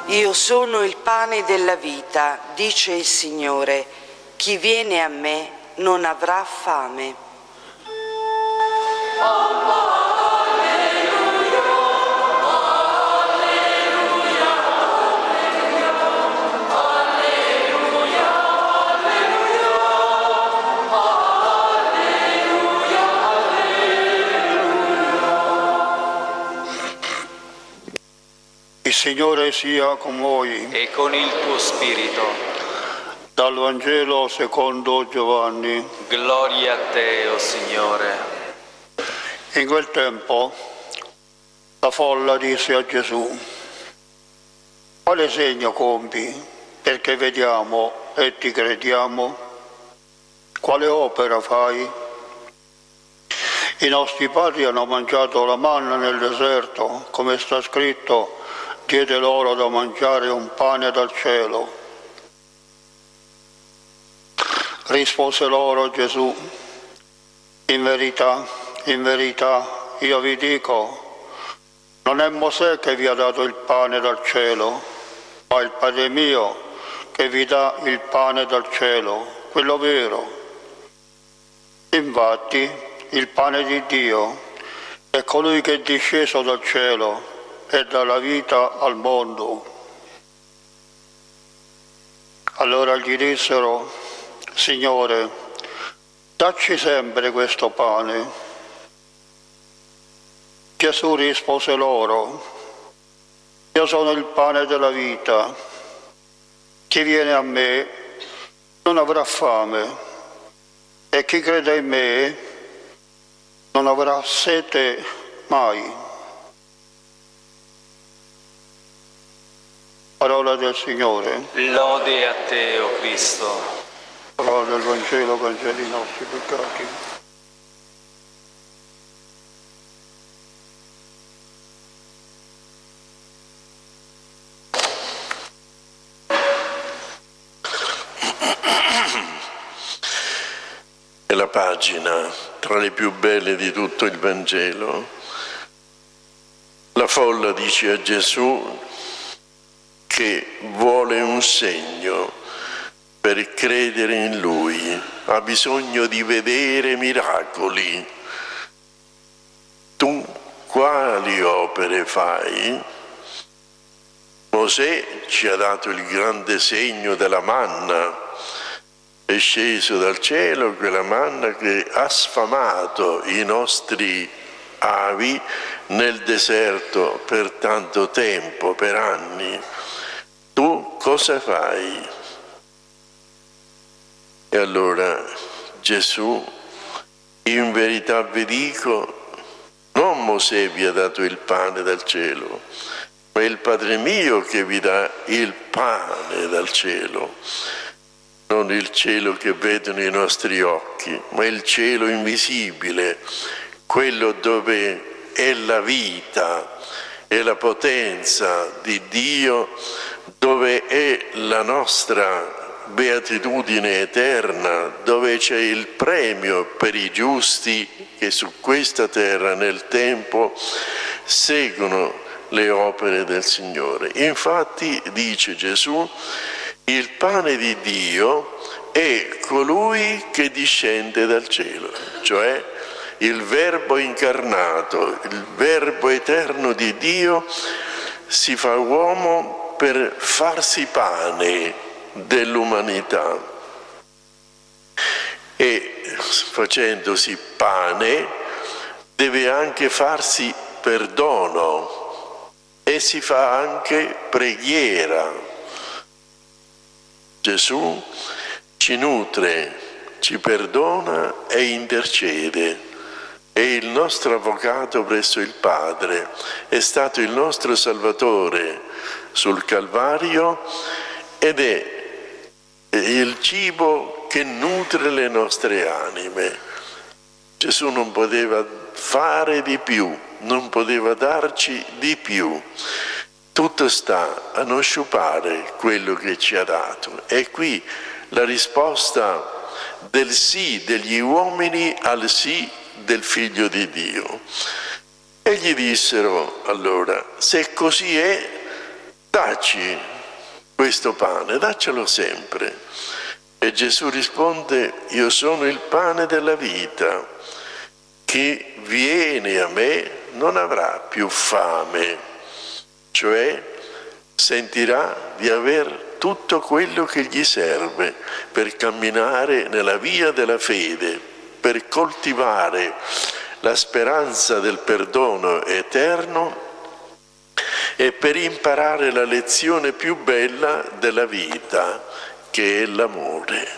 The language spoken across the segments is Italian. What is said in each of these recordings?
Io sono il pane della vita, dice il Signore. Chi viene a me non avrà fame. Il Signore sia con voi. E con il tuo spirito. Dal Vangelo secondo Giovanni. Gloria a te, o Signore. In quel tempo la folla disse a Gesù: quale segno compi perché vediamo e ti crediamo? Quale opera fai? I nostri padri hanno mangiato la manna nel deserto, come sta scritto: diede loro da mangiare un pane dal cielo. Rispose loro Gesù: in verità, io vi dico, non è Mosè che vi ha dato il pane dal cielo, ma il Padre mio che vi dà il pane dal cielo, quello vero. Infatti, il pane di Dio è colui che è disceso dal cielo e dà la vita al mondo. Allora gli dissero: Signore, dacci sempre questo pane. Gesù rispose loro: io sono il pane della vita. Chi viene a me non avrà fame, e chi crede in me non avrà sete mai. Parola del Signore. Lode a te, o Cristo. Parola del Vangelo, cancella i nostri peccati. È la pagina tra le più belle di tutto il Vangelo. La folla dice a Gesù che vuole un segno per credere in Lui, ha bisogno di vedere miracoli. Tu quali opere fai? Mosè ci ha dato il grande segno della manna, è sceso dal cielo quella manna che ha sfamato i nostri avi nel deserto per tanto tempo, per anni. Tu cosa fai? E allora Gesù: in verità vi dico, non Mosè vi ha dato il pane dal cielo, ma il Padre mio che vi dà il pane dal cielo. Non il cielo che vedono i nostri occhi, ma il cielo invisibile, quello dove è la vita, è la potenza di Dio, dove è la nostra beatitudine eterna, dove c'è il premio per i giusti che su questa terra nel tempo seguono le opere del Signore. Infatti, dice Gesù, il pane di Dio è colui che discende dal cielo, cioè il Verbo incarnato, il Verbo eterno di Dio si fa uomo per farsi pane dell'umanità, e facendosi pane deve anche farsi perdono e si fa anche preghiera. Gesù ci nutre, ci perdona e intercede. È il nostro avvocato presso il Padre, è stato il nostro Salvatore sul Calvario ed è il cibo che nutre le nostre anime. Gesù non poteva fare di più, non poteva darci di più. Tutto sta a non sciupare quello che ci ha dato. E qui la risposta del sì degli uomini al sì del Figlio di Dio. E gli dissero allora: se così è, dacci questo pane, daccelo sempre. E Gesù risponde: io sono il pane della vita, chi viene a me non avrà più fame, cioè sentirà di aver tutto quello che gli serve per camminare nella via della fede, per coltivare la speranza del perdono eterno e per imparare la lezione più bella della vita, che è l'amore.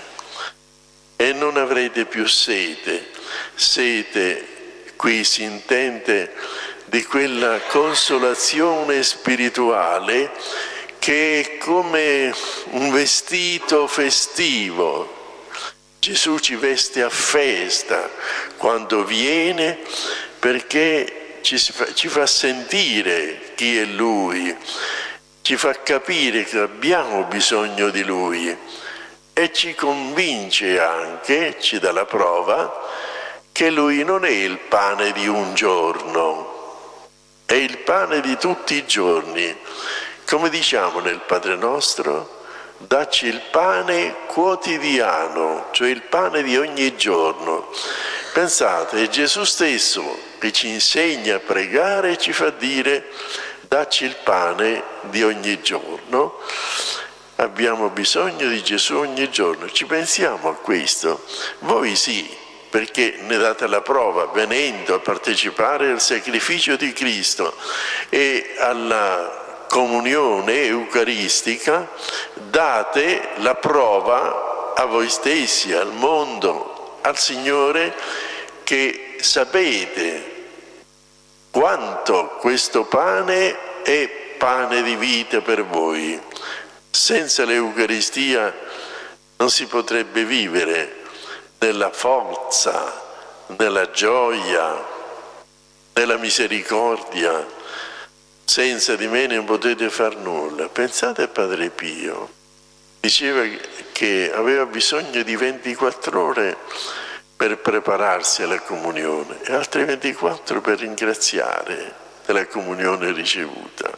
E non avrete più sete. Sete, qui si intende di quella consolazione spirituale che è come un vestito festivo. Gesù ci veste a festa quando viene, perché ci fa sentire chi è Lui, ci fa capire che abbiamo bisogno di Lui e ci convince anche, ci dà la prova, che Lui non è il pane di un giorno, è il pane di tutti i giorni. Come diciamo nel Padre Nostro, dacci il pane quotidiano, cioè il pane di ogni giorno. Pensate, è Gesù stesso che ci insegna a pregare e ci fa dire: dacci il pane di ogni giorno. Abbiamo bisogno di Gesù ogni giorno. Ci pensiamo a questo? Voi sì, perché ne date la prova venendo a partecipare al sacrificio di Cristo e alla comunione eucaristica. Date la prova a voi stessi, al mondo, al Signore, che sapete quanto questo pane è pane di vita per voi. Senza l'Eucaristia non si potrebbe vivere nella forza, nella gioia, nella misericordia. Senza di me non potete far nulla. Pensate a Padre Pio, diceva che aveva bisogno di 24 ore per prepararsi alla comunione e altre 24 per ringraziare della comunione ricevuta.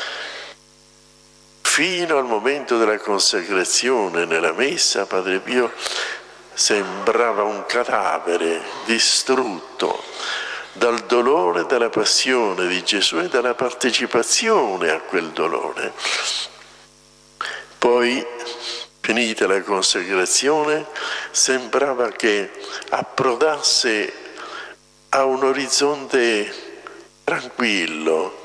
Fino al momento della consacrazione nella messa, Padre Pio sembrava un cadavere distrutto dal dolore della passione di Gesù e dalla partecipazione a quel dolore. Poi, finita la consacrazione, sembrava che approdasse a un orizzonte tranquillo,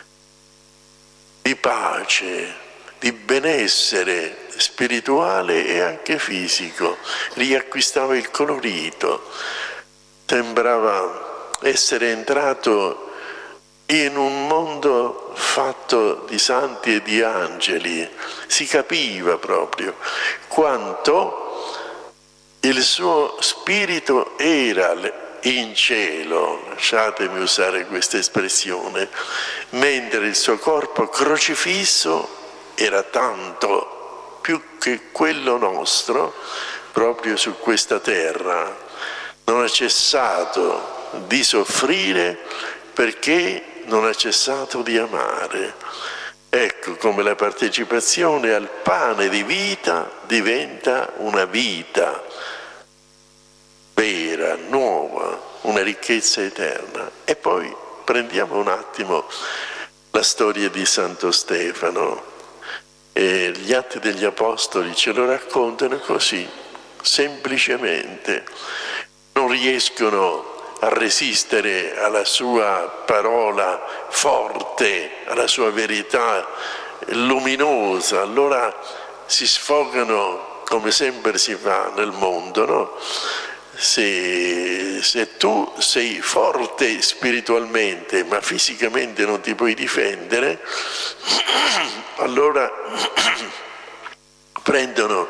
di pace, di benessere spirituale e anche fisico. Riacquistava il colorito, sembrava essere entrato in un mondo fatto di santi e di angeli. Si capiva proprio quanto il suo spirito era in cielo, lasciatemi usare questa espressione, mentre il suo corpo crocifisso era tanto più che quello nostro proprio su questa terra. Non ha cessato di soffrire perché non ha cessato di amare. Ecco come la partecipazione al pane di vita diventa una vita vera, nuova, una ricchezza eterna. E poi prendiamo un attimo la storia di Santo Stefano. E gli Atti degli Apostoli ce lo raccontano così, semplicemente. Non riescono a resistere alla sua parola forte, alla sua verità luminosa, allora si sfogano come sempre si fa nel mondo, no? Se tu sei forte spiritualmente ma fisicamente non ti puoi difendere, allora prendono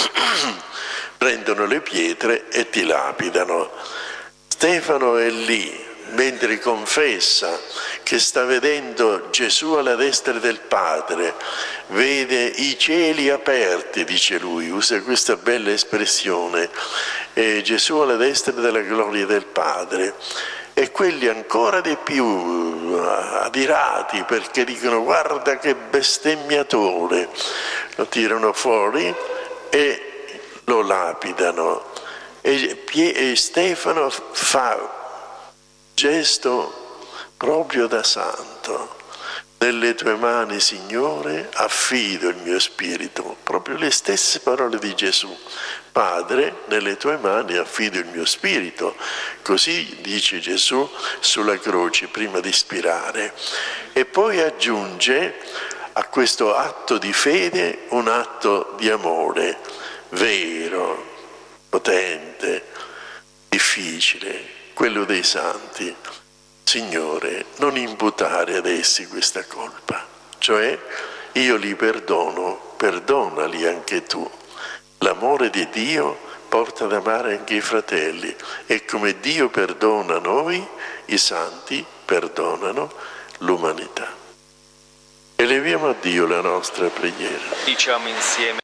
le pietre e ti lapidano. Stefano è lì, mentre confessa che sta vedendo Gesù alla destra del Padre, vede i cieli aperti, dice lui, usa questa bella espressione, Gesù alla destra della gloria del Padre, e quelli ancora di più adirati perché dicono guarda che bestemmiatore, lo tirano fuori e lo lapidano. E Stefano fa gesto proprio da santo: nelle tue mani, Signore, affido il mio spirito. Proprio le stesse parole di Gesù: Padre, nelle tue mani affido il mio spirito. Così dice Gesù sulla croce prima di spirare. E poi aggiunge a questo atto di fede un atto di amore vero, potente, difficile, quello dei santi. Signore, non imputare ad essi questa colpa, cioè io li perdono, perdonali anche tu. L'amore di Dio porta ad amare anche i fratelli e come Dio perdona noi, i santi perdonano l'umanità. Eleviamo a Dio la nostra preghiera. Diciamo insieme.